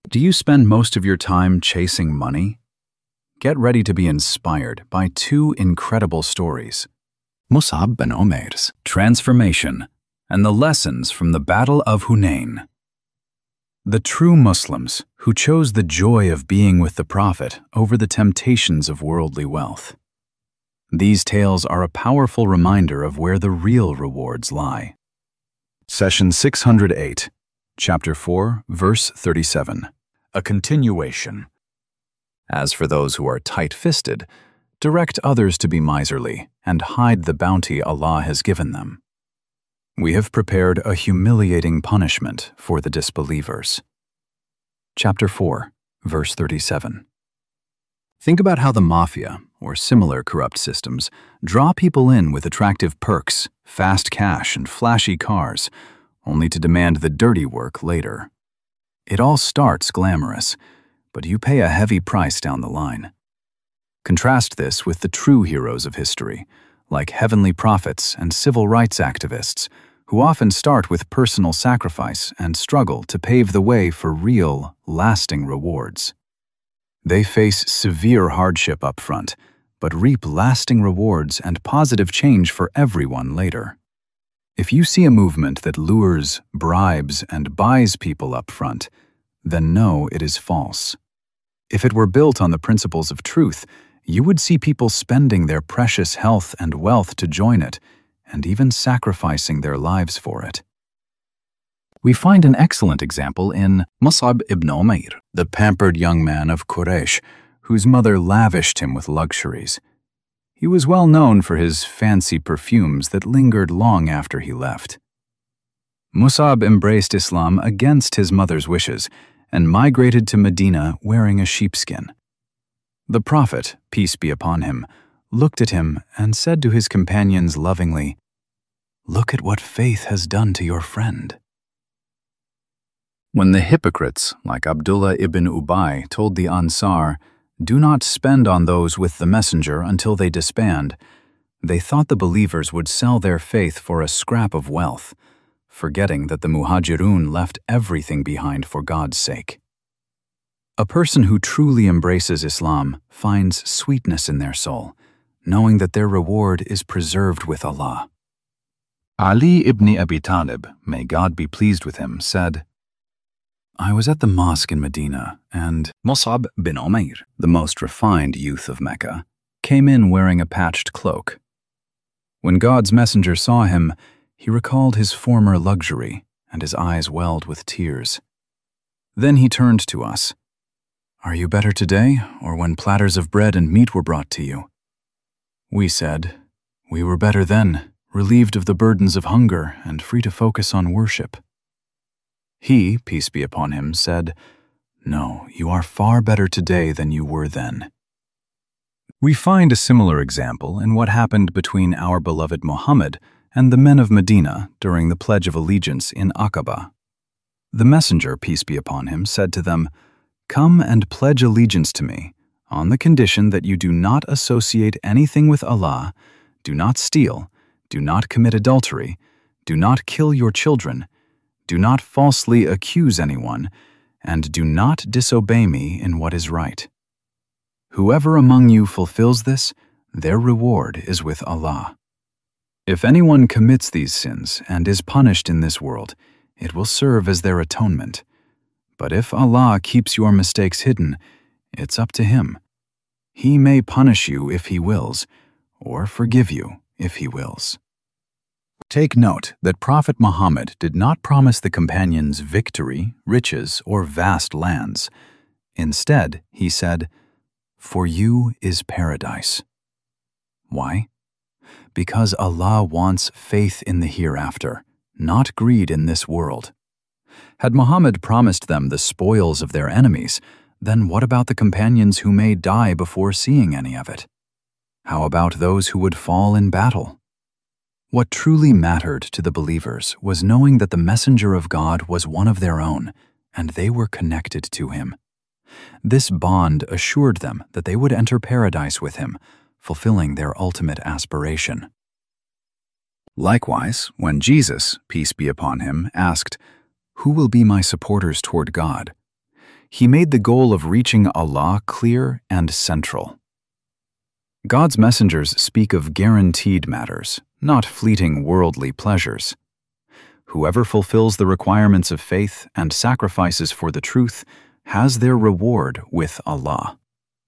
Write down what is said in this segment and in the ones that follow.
Do you spend most of your time chasing money? Get ready to be inspired by two incredible stories: Mus'ab bin Umair's transformation and the lessons from the Battle of Hunain. The true Muslims who chose the joy of being with the Prophet over the temptations of worldly wealth. These tales are a powerful reminder of where the real rewards lie. Session 608, Chapter 4, Verse 37. A continuation. As for those who are tight-fisted, direct others to be miserly and hide the bounty Allah has given them. We have prepared a humiliating punishment for the disbelievers. Chapter 4, Verse 37. Think about how the mafia, or similar corrupt systems, draw people in with attractive perks, fast cash, and flashy cars, only to demand the dirty work later. It all starts glamorous, but you pay a heavy price down the line. Contrast this with the true heroes of history, like heavenly prophets and civil rights activists, who often start with personal sacrifice and struggle to pave the way for real, lasting rewards. They face severe hardship up front, but reap lasting rewards and positive change for everyone later. If you see a movement that lures, bribes, and buys people up front, then know it is false. If it were built on the principles of truth, you would see people spending their precious health and wealth to join it, and even sacrificing their lives for it. We find an excellent example in Mus'ab ibn Umair, the pampered young man of Quraysh, whose mother lavished him with luxuries. He was well known for his fancy perfumes that lingered long after he left. Mus'ab embraced Islam against his mother's wishes and migrated to Medina wearing a sheepskin. The Prophet, peace be upon him, looked at him and said to his companions lovingly, "Look at what faith has done to your friend." When the hypocrites, like Abdullah ibn Ubay, told the Ansar, "Do not spend on those with the messenger until they disband," they thought the believers would sell their faith for a scrap of wealth, forgetting that the Muhajirun left everything behind for God's sake. A person who truly embraces Islam finds sweetness in their soul, knowing that their reward is preserved with Allah. Ali ibn Abi Talib, may God be pleased with him, said, "I was at the mosque in Medina, and Mus'ab bin Umair, the most refined youth of Mecca, came in wearing a patched cloak. When God's messenger saw him, he recalled his former luxury, and his eyes welled with tears. Then he turned to us. 'Are you better today, or when platters of bread and meat were brought to you?' We said, 'We were better then, relieved of the burdens of hunger and free to focus on worship.' He, peace be upon him, said, 'No, you are far better today than you were then.'" We find a similar example in what happened between our beloved Muhammad and the men of Medina during the Pledge of Allegiance in Aqaba. The messenger, peace be upon him, said to them, "Come and pledge allegiance to me, on the condition that you do not associate anything with Allah, do not steal, do not commit adultery, do not kill your children, do not falsely accuse anyone, and do not disobey me in what is right. Whoever among you fulfills this, their reward is with Allah. If anyone commits these sins and is punished in this world, it will serve as their atonement. But if Allah keeps your mistakes hidden, it's up to Him. He may punish you if He wills, or forgive you if He wills." Take note that Prophet Muhammad did not promise the companions victory, riches, or vast lands. Instead, he said, "For you is paradise." Why? Because Allah wants faith in the hereafter, not greed in this world. Had Muhammad promised them the spoils of their enemies, then what about the companions who may die before seeing any of it? How about those who would fall in battle? What truly mattered to the believers was knowing that the messenger of God was one of their own, and they were connected to him. This bond assured them that they would enter paradise with him, fulfilling their ultimate aspiration. Likewise, when Jesus, peace be upon him, asked, "Who will be my supporters toward God?" he made the goal of reaching Allah clear and central. God's messengers speak of guaranteed matters, not fleeting worldly pleasures. Whoever fulfills the requirements of faith and sacrifices for the truth has their reward with Allah.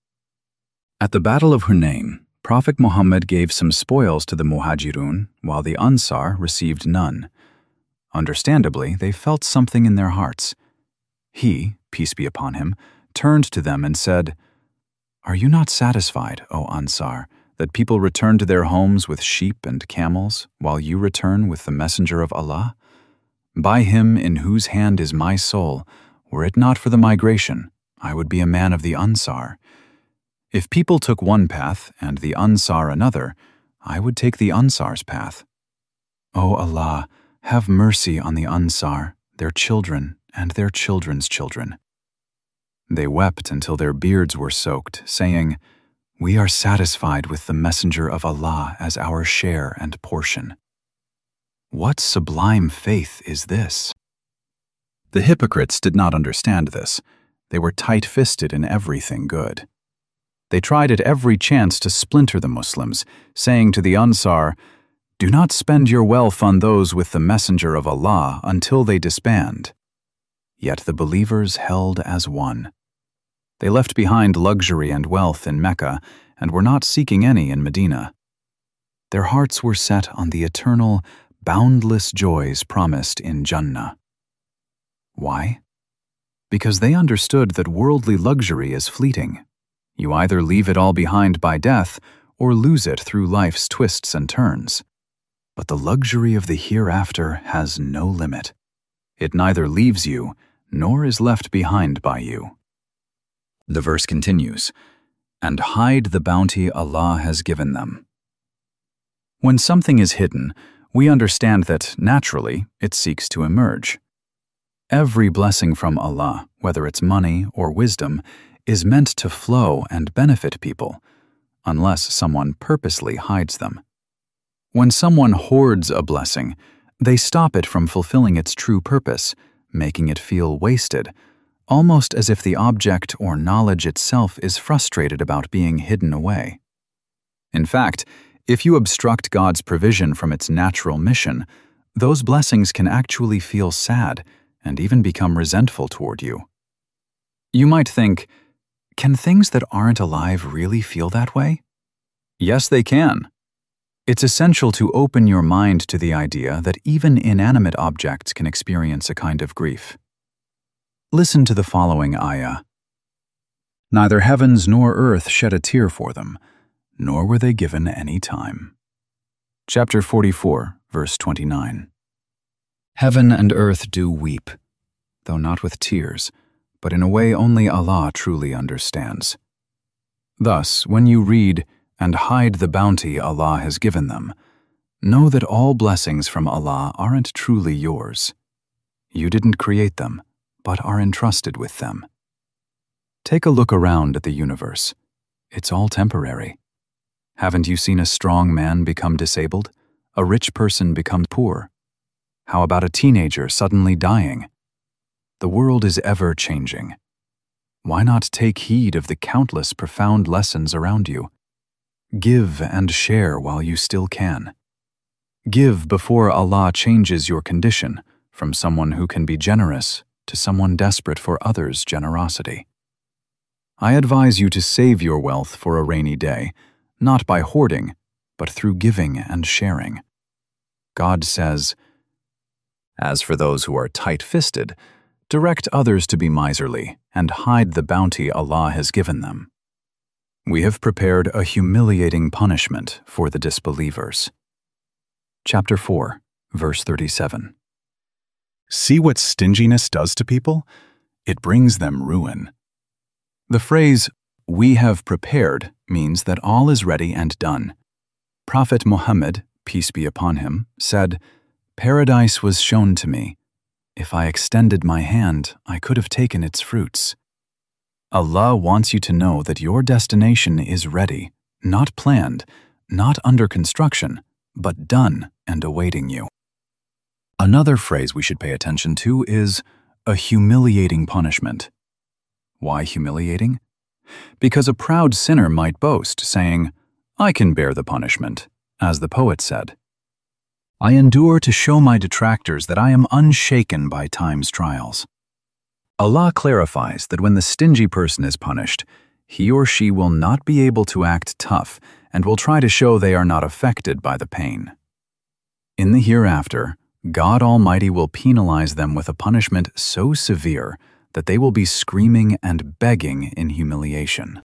At the Battle of Hunayn, Prophet Muhammad gave some spoils to the Muhajirun, while the Ansar received none. Understandably, they felt something in their hearts. He, peace be upon him, turned to them and said, "Are you not satisfied, O Ansar, that people return to their homes with sheep and camels, while you return with the Messenger of Allah? By him in whose hand is my soul, were it not for the migration, I would be a man of the Ansar. If people took one path and the Ansar another, I would take the Ansar's path. O Allah, have mercy on the Ansar, their children, and their children's children." They wept until their beards were soaked, saying, "We are satisfied with the Messenger of Allah as our share and portion." What sublime faith is this? The hypocrites did not understand this. They were tight-fisted in everything good. They tried at every chance to splinter the Muslims, saying to the Ansar, "Do not spend your wealth on those with the Messenger of Allah until they disband." Yet the believers held as one. They left behind luxury and wealth in Mecca and were not seeking any in Medina. Their hearts were set on the eternal, boundless joys promised in Jannah. Why? Because they understood that worldly luxury is fleeting. You either leave it all behind by death or lose it through life's twists and turns. But the luxury of the hereafter has no limit. It neither leaves you nor is left behind by you. The verse continues, "And hide the bounty Allah has given them." When something is hidden, we understand that, naturally, it seeks to emerge. Every blessing from Allah, whether it's money or wisdom, is meant to flow and benefit people, unless someone purposely hides them. When someone hoards a blessing, they stop it from fulfilling its true purpose, making it feel wasted, almost as if the object or knowledge itself is frustrated about being hidden away. In fact, if you obstruct God's provision from its natural mission, those blessings can actually feel sad and even become resentful toward you. You might think, can things that aren't alive really feel that way? Yes, they can. It's essential to open your mind to the idea that even inanimate objects can experience a kind of grief. Listen to the following ayah. "Neither heavens nor earth shed a tear for them, nor were they given any time." Chapter 44, verse 29. Heaven and earth do weep, though not with tears, but in a way only Allah truly understands. Thus, when you read, "And hide the bounty Allah has given them," know that all blessings from Allah aren't truly yours. You didn't create them, but are entrusted with them. Take a look around at the universe. It's all temporary. Haven't you seen a strong man become disabled? A rich person become poor? How about a teenager suddenly dying? The world is ever changing. Why not take heed of the countless profound lessons around you? Give and share while you still can. Give before Allah changes your condition from someone who can be generous to someone desperate for others' generosity. I advise you to save your wealth for a rainy day, not by hoarding, but through giving and sharing. God says, "As for those who are tight-fisted, direct others to be miserly and hide the bounty Allah has given them. We have prepared a humiliating punishment for the disbelievers." Chapter 4, verse 37. See what stinginess does to people? It brings them ruin. The phrase, "we have prepared," means that all is ready and done. Prophet Muhammad, peace be upon him, said, "Paradise was shown to me. If I extended my hand, I could have taken its fruits." Allah wants you to know that your destination is ready, not planned, not under construction, but done and awaiting you. Another phrase we should pay attention to is a humiliating punishment. Why humiliating? Because a proud sinner might boast, saying, "I can bear the punishment," as the poet said. I endure to show my detractors that I am unshaken by time's trials. Allah clarifies that when the stingy person is punished, he or she will not be able to act tough and will try to show they are not affected by the pain. In the hereafter, God Almighty will penalize them with a punishment so severe that they will be screaming and begging in humiliation.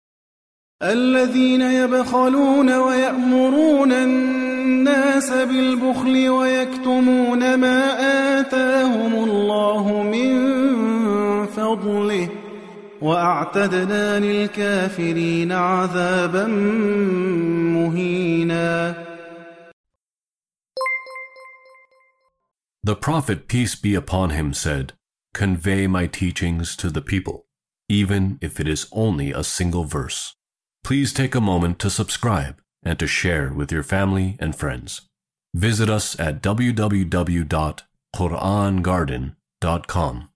الذين يبخلون ويأمرون الناس بالبخل ويكتمون ما آتاهم الله من فضله وأعتدنا للكافرين عذابا مهينا. The Prophet, peace be upon him, said, "Convey my teachings to the people, even if it is only a single verse." Please take a moment to subscribe and to share with your family and friends. Visit us at www.qurangarden.com.